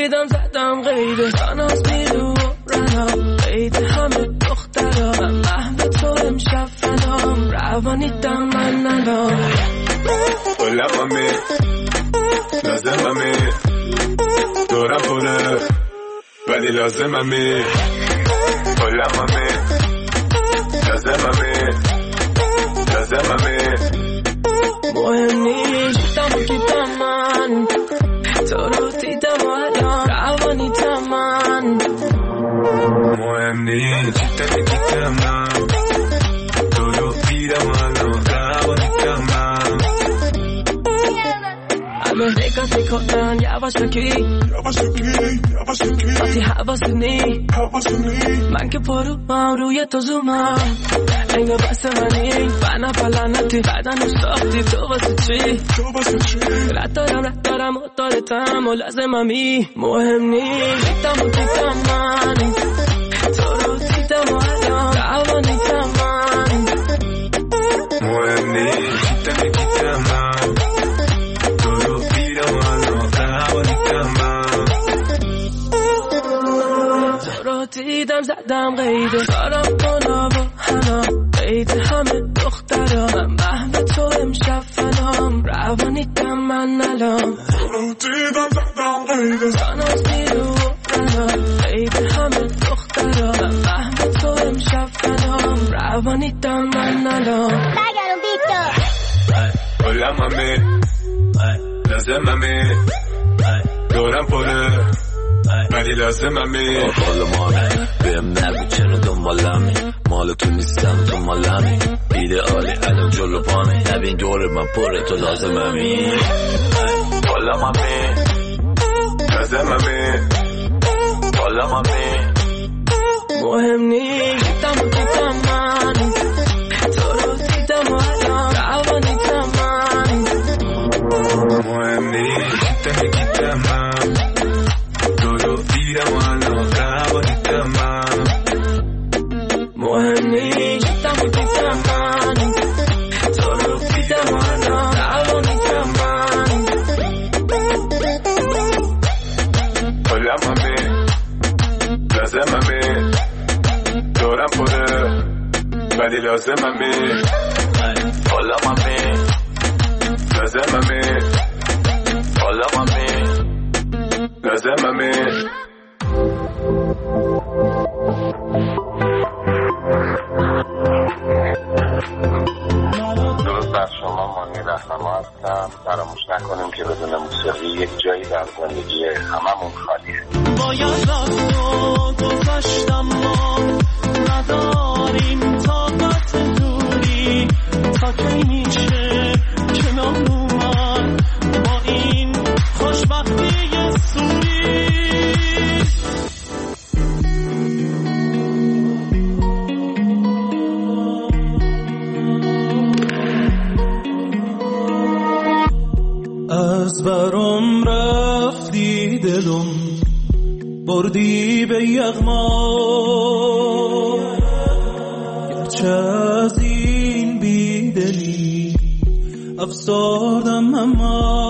دیدم زدم قیده ساناز میرو رنا قیده همه دخترا من محو تو امشب فنام روانیتم من ندام قلممه لازممه دورم پره ولی لازممه قلممه لازممه مهم نیستم کیتم من تو رو دیدم و الان روانیتم من مهم نیستم کیتم من تو رو دیدم و الان روانیتم من همه نگاه میکنن یواش بکی وقتی حواسونی من که پروم روی تو زومم انگه بس منی فنا پلنتی بدنو ساختی تو واسه چی رد دارم و دارتم و لازممی مهم نیست دیدم و دیدم من تو رو دیدم و الان روانیتم من مهم نیست دیدم من تو رو دیدم و الان روانیتم من تو رو دیدم زدم قیده دارم کنم و هنا قیده همه دخترا من محو تو امشب فنام روانیتم من الان تو رو دیدم زدم قیده ساناز میرو رنا قیده همه دخترا من محو تو امشب فنام روانیتم من الان بگرم بیتو قلممه لازممه دورم پره ولی لازممه قلممه بهم نگو چرا دنبالمی مال تو نیستم تو مالمی ایدئالی الان جلو پامی نبین دور من پره تو لازممی قلممه لازممه قلممه مهم نیست دیدم و دیدم من تو رو دیدم و الان روانیتم من مهم نیست دیدم من تو رو دیدم و الان روانیتم من مهم نیست دیدم و دیدم من تو رو دیدم و الان روانیتم من قلممه لازممه دورم پره ولی لازممه قلممه لازممه قلممه لازممه درست بر شما مانی رهنما هستم. فراموش نکنیم که بدون موسیقی یک جایی در زندگی هممون خالیه. باید رفت و گذشتم ما نداریم طاقت دوری تا کی میشه کنار اومد با این خوشبختی سوری از برام رفتی دلم بردی به یغما گرچه از این بیدلی افسردم اما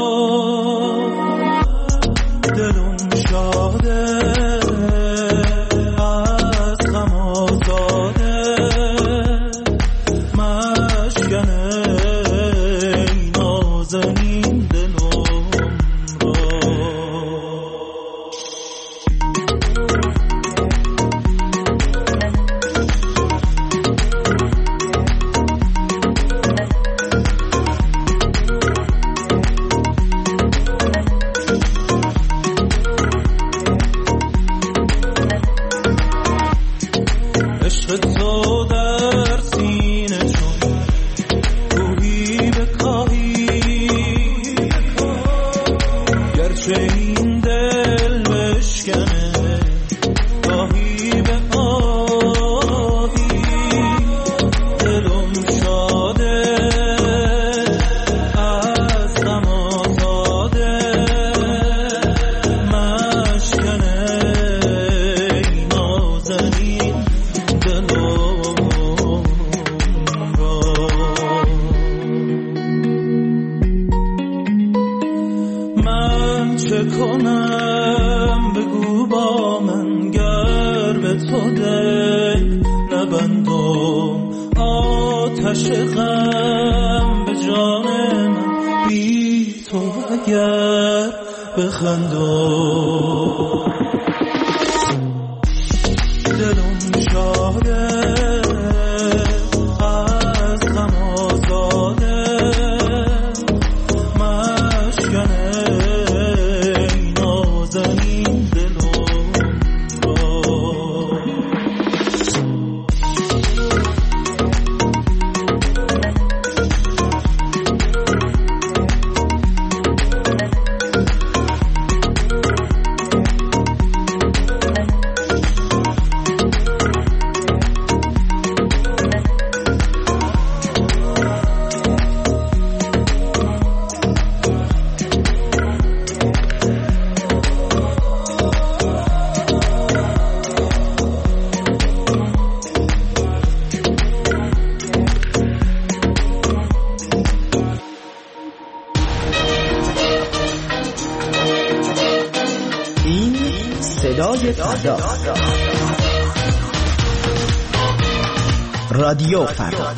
دلم شاده از غم آزاده مشکنه ای نازنین دلم را عشق تو در سینه چون روحی بکاهی گرچه این دل بشکنه گاهی به آهی دلم شاده از غم آزاده مشکنه ای نازنین من چه کنم شده نبندم آتش غم به جان من بی تو اگر بخندم دلم شاده از غم آزاده مشکنه ای نازنین دلم را رادیو فردا.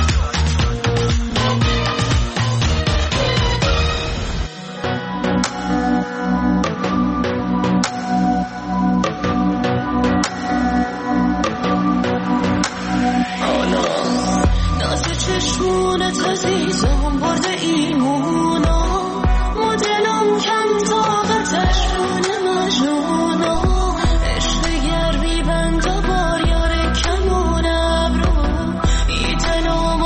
ناز چشمونت عزیزم برده ایمونا ما دلم کم طاقتش رونه مجنونا عشق گرمی بند و بار یار کمون ابرو ای دلم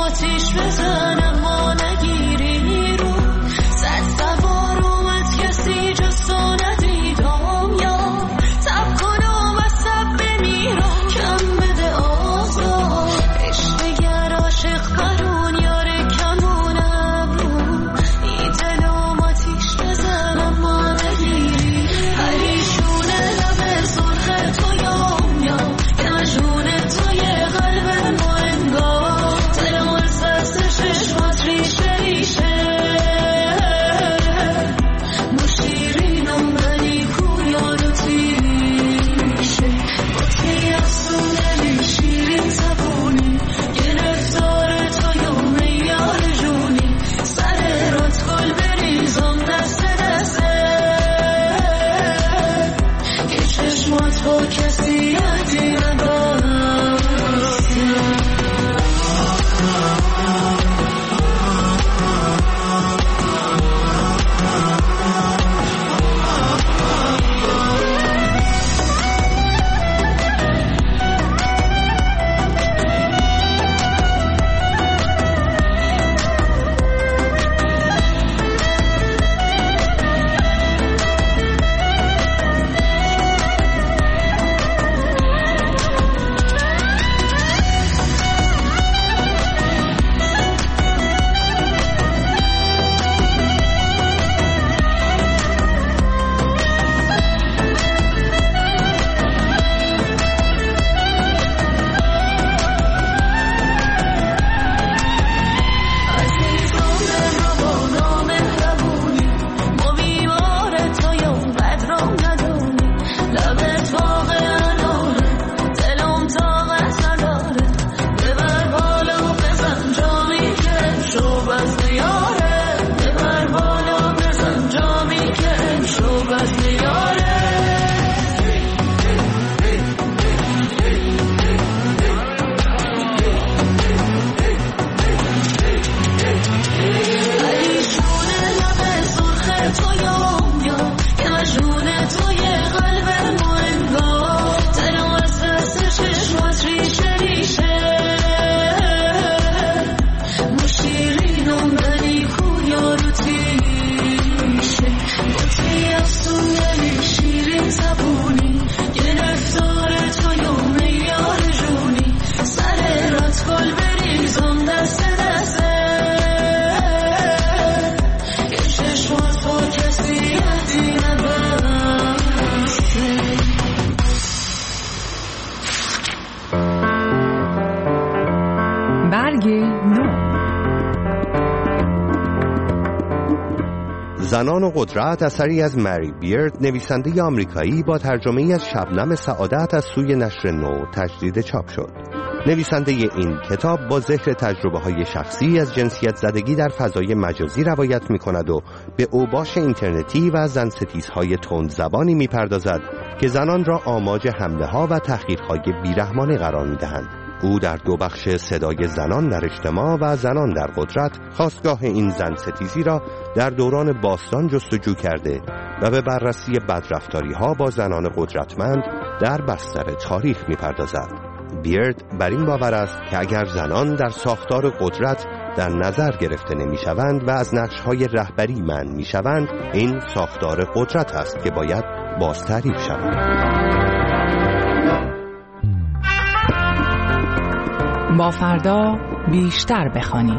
زنان و قدرت اثری از مری بیرد، نویسنده آمریکایی، با ترجمه‌ای از شبنم سعادت از سوی نشر نو تجدید چاپ شد. نویسنده این کتاب با ذکر تجربه‌های شخصی از جنسیت زدگی در فضای مجازی روایت می‌کند و به اوباش اینترنتی و زن‌ستیزهای تندزبانی می‌پردازد که زنان را آماج حمله‌ها و تحقیرهای بیرحمانه قرار می‌دهند. او در دو بخش صدای زنان در اجتماع و زنان در قدرت خاستگاه این زن‌ستیزی را در دوران باستان جستجو کرده و به بررسی بدرفتاری‌ها با زنان قدرتمند در بستر تاریخ می‌پردازد. بیرد بر این باور است که اگر زنان در ساختار قدرت در نظر گرفته نمی‌شوند و از نقش‌های رهبری منع می‌شوند، این ساختار قدرت است که باید بازتعریف شود. با فردا بیشتر بخوانیم.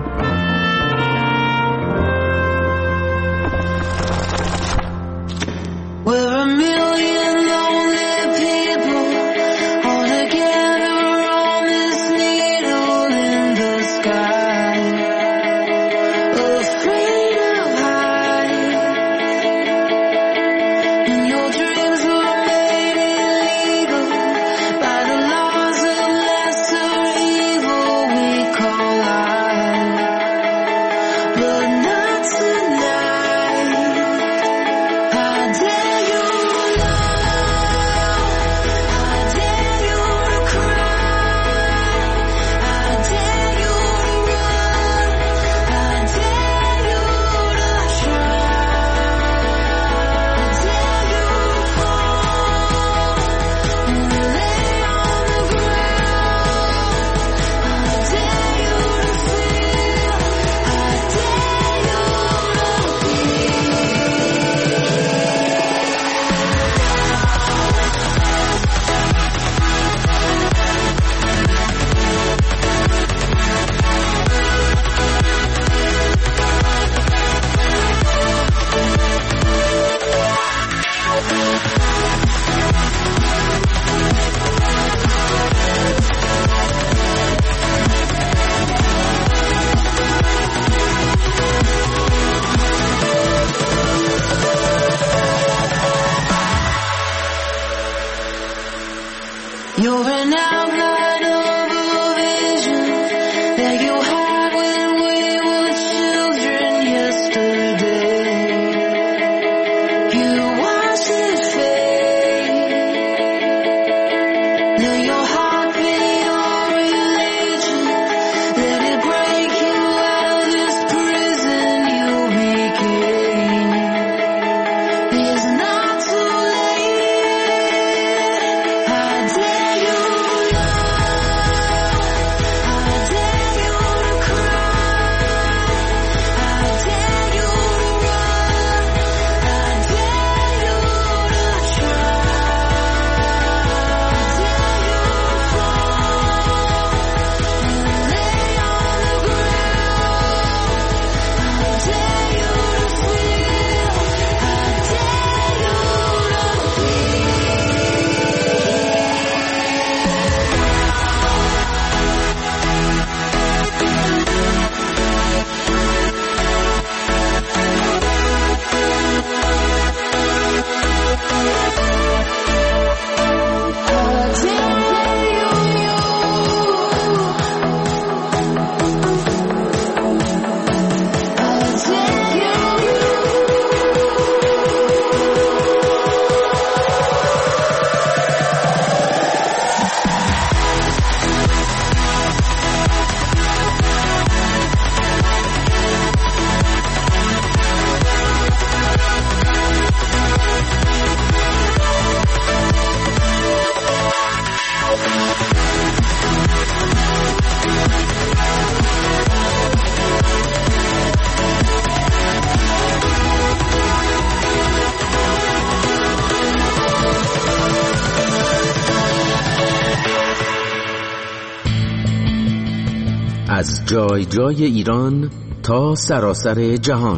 از جای جای ایران تا سراسر جهان،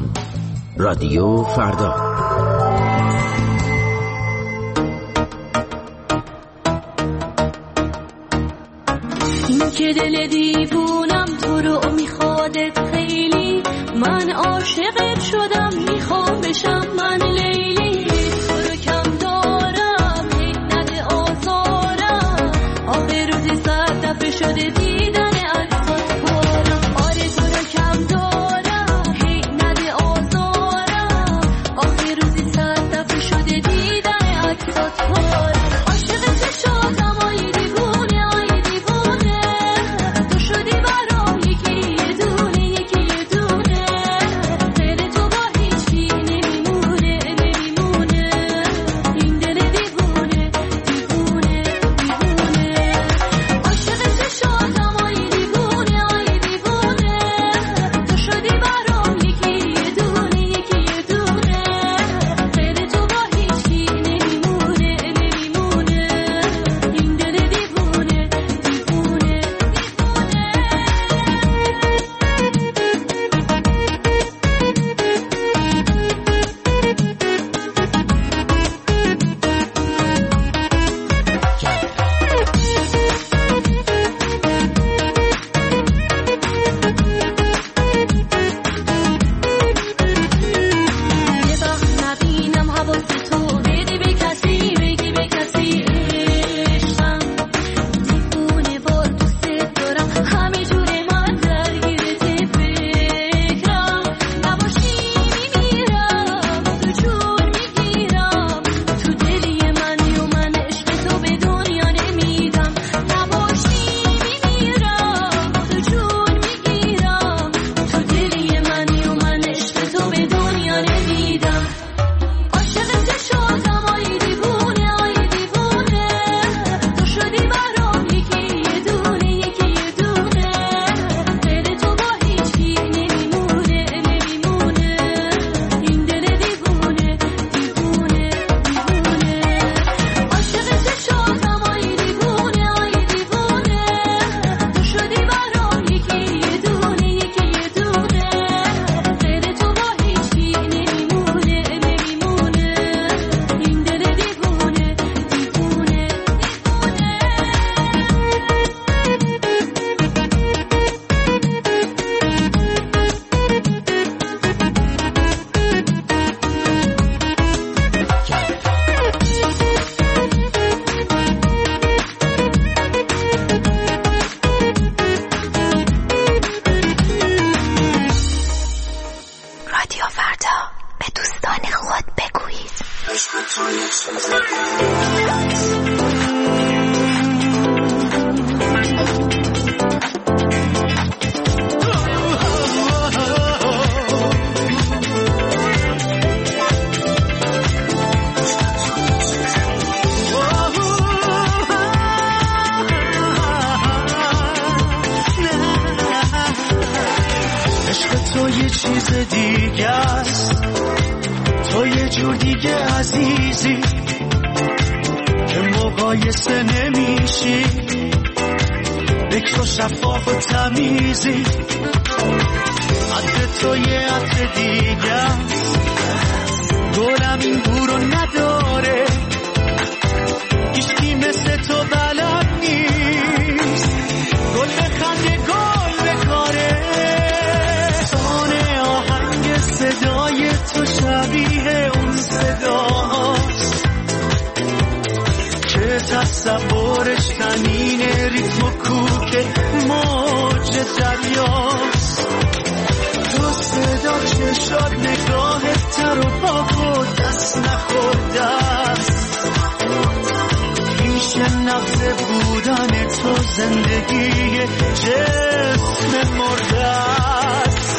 رادیو فردا. این که دل دیوونم تو رو میخوادت خیلی، من عاشقت شدم میخوام بشم من لیلی تو رو کم دارم هی نده آزارم آخه روزی 100 دفعه شده دیدن عکسات کارم آره تو رو کم دارم هی نده آزارم آخه روزی 100 دفعه شده دیدن عکسات کارم عاشقت شدم آی دیوونه آی دیوونه تو شدی برام یکی یه دونه یکی یه دونه غیر تو با هیچی نمیمونه نمیمونه این دل دیوونه دیوونه دیوونه عاشقت شدم آی دیوونه آی دیوونه تو شدی برام یکی یه دونه یکی یه دونه غیر تو با هیچی نمیمونه نمیمونه این دل دیوونه دیوونه یه وقت نبینم حواس تو بدی به کسی بگی به کسی عشقم دیوونه وار دوست دارم همه جور من درگیرت فکرم نباشی میمیرم تو جور میگیرم تو دلی منی و من عشق تو به دنیا نمیدم نباشی میمیرم تو جور میگیرم تو دلی منی و من عشق تو به دنیا نمیدم عاشقت شدم آی دیوونه آی دیوونه تو شدی برام یکی یه دونه یکی یه دونه غیر تو با هیچی نمیمونه نمیمونه این دل دیوونه دیوونه دیوونه عاشقت شدم آی دیوونه آی دیوونه تو شدی برام یکی یه دونه یکی یه دونه غیر تو با هیچی نمیمونه نمیمونه این دل دیوونه دیوونه رادیو فردا به دوستان خود بگویید. عشق تو یه چیز دیگه است تو یه جور دیگه عزیزی که مقایسه نمیشی بکر و شفاف و تمیزی عطر تو یه عطر دیگه است گلم این بو رو نداره هیچکی مثل تو بلد نیست گل بخنده گل بکاره سانه آهنگ صدای تو شبیه اون صداست که تصورش تنین ریتم و کوک موج دریاست تو صدا چشات نگاهت تر و پاک و دست نخورده است پیش نبض بودن تو زندگی جسم مرده است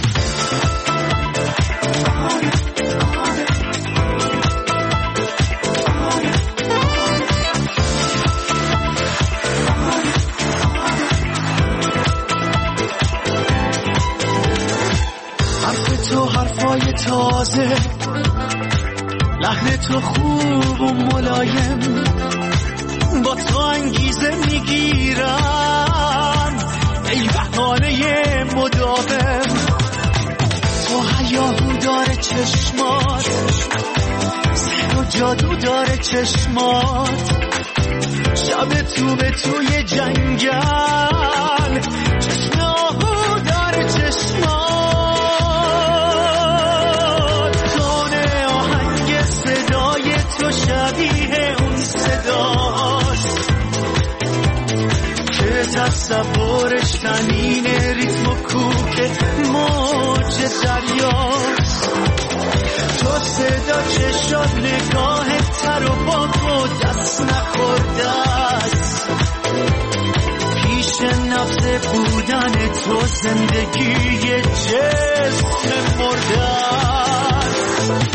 حرف تو حرفای تازه لحن تو خوب و ملایم با تو انگیزه میگیرم ای بهانه مداوم تو هیاهو داره چشمات سحر و جادو داره چشمات شب تو به توی جنگل چشم آهو داره چشمات تصورش تنین ریتم و کوک موج دریا، تو صدا چشات نگاه تر و با تو دست نخورده است، پیش نفس بودن تو زندگی جسم مرده است.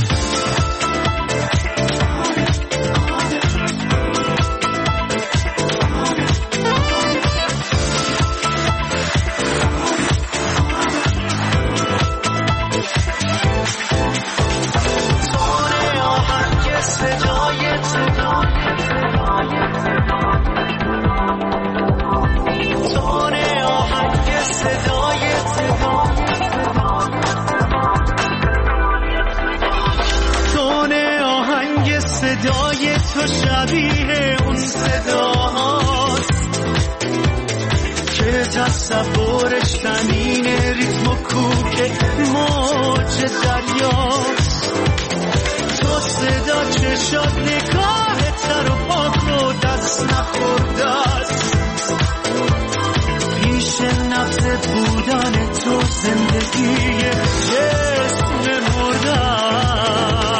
صدای تو شبیه اون صداست که تصورش تنین ریتم و کوک موج دریاست، تو صدا چشات نگاه تر و پاک رو دست نخورده است، پیش نفس بودن تو زندگی جسم مرده است.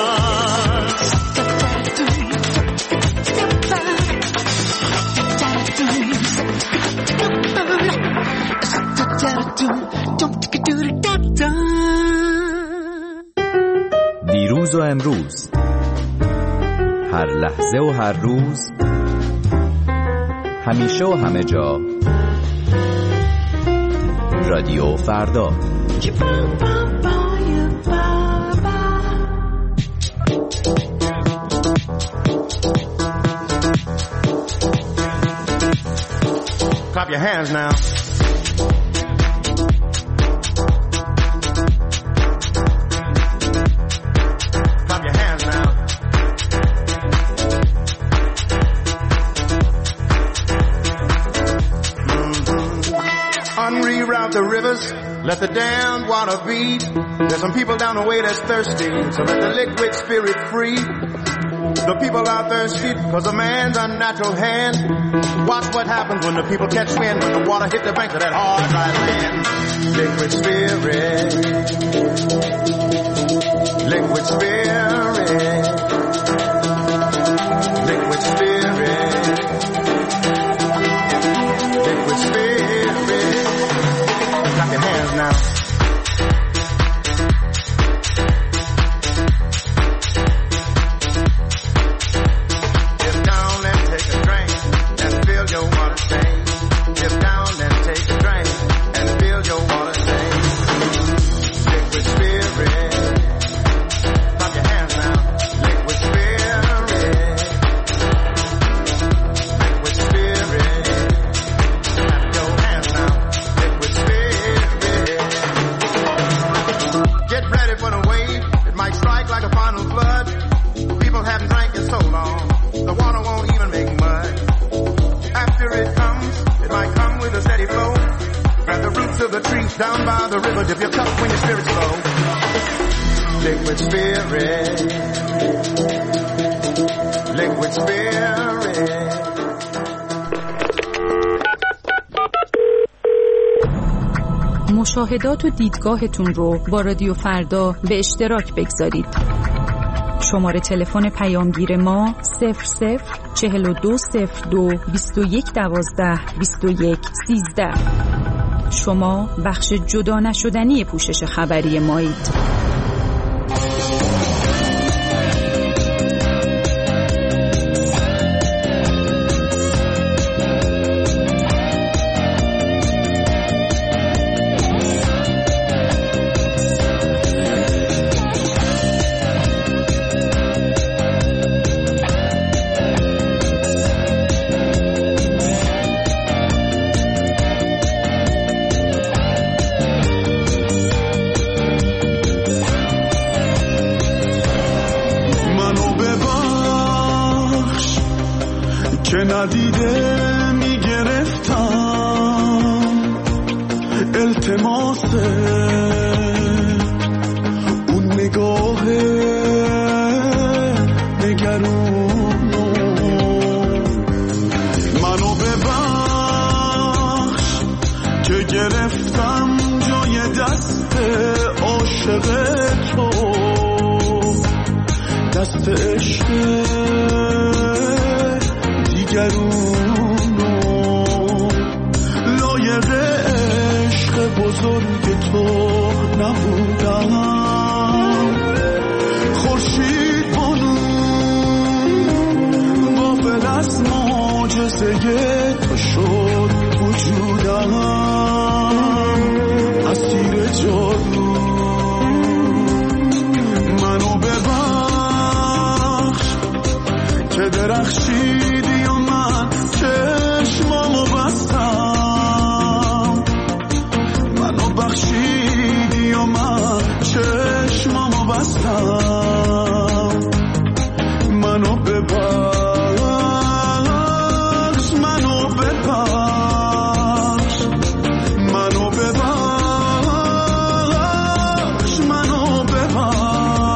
دیروز و امروز، هر لحظه و هر روز، همیشه و همه جا، رادیو فردا. Clap your hands now. Clap your hands now. Unreroute the rivers, let the damned water beat. There's some people down the way that's thirsty, so let the liquid spirit free. The people are thirsty because of man's unnatural hand. Watch what happens when the people catch wind, when the water hit the banks of that hard, dry land. Liquid spirit, liquid spirit, liquid spirit, liquid spirit. Clap your hands now. Down by the river, dip your cup when your spirit's low. Liquid spirit, liquid spirit. مشاهدات و دیدگاهتون رو با رادیو فردا به اشتراک بگذارید. شماره تلفن پیامگیر ما 004202 2112 2113. شما بخش جدا نشدنی پوشش خبری مایید. ندیده میگرفتم التماس اون نگاه نگرون، منو ببخش عاشق تو دست عشق دیگرونو لایق عشق بزرگ تو نبودم خورشید بانو غافل از معجزه تو شد وجودم اسیر جادو منو ببخش که درخشیدی و من چشمامو بستم منو بخشیدی و من چشمامو بستم منو ببخش منو ببخش منو ببخش منو ببخش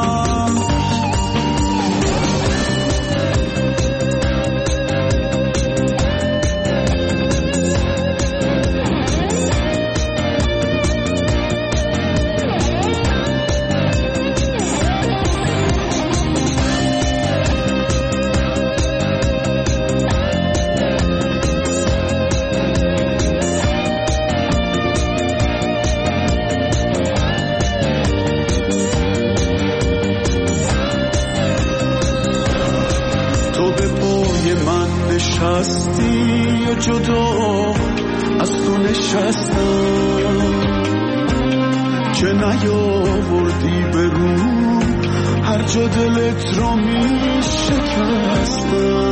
نشستی و جدا از تو نشستم که نیاوردی به رو هر جا دلت رو می شکستم